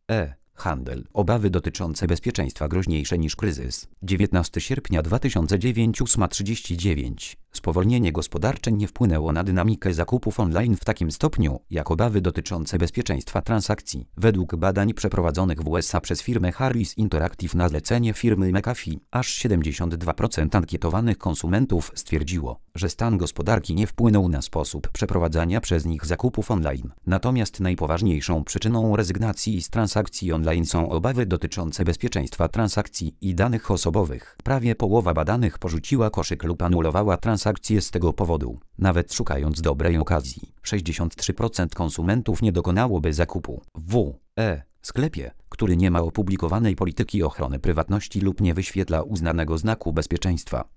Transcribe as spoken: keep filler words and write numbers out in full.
E. Handel. Obawy dotyczące bezpieczeństwa groźniejsze niż kryzys. dziewiętnastego sierpnia dwa tysiące dziewięć ósma trzydzieści dziewięć. Spowolnienie gospodarcze nie wpłynęło na dynamikę zakupów online w takim stopniu, jak obawy dotyczące bezpieczeństwa transakcji. Według badań przeprowadzonych w U S A przez firmę Harris Interactive na zlecenie firmy McAfee, aż siedemdziesiąt dwa procent ankietowanych konsumentów stwierdziło, że stan gospodarki nie wpłynął na sposób przeprowadzania przez nich zakupów online. Natomiast najpoważniejszą przyczyną rezygnacji z transakcji online są obawy dotyczące bezpieczeństwa transakcji i danych osobowych. Prawie połowa badanych porzuciła koszyk lub anulowała transakcje z tego powodu, nawet szukając dobrej okazji. sześćdziesiąt trzy procent konsumentów nie dokonałoby zakupu w e-sklepie, który nie ma opublikowanej polityki ochrony prywatności lub nie wyświetla uznanego znaku bezpieczeństwa.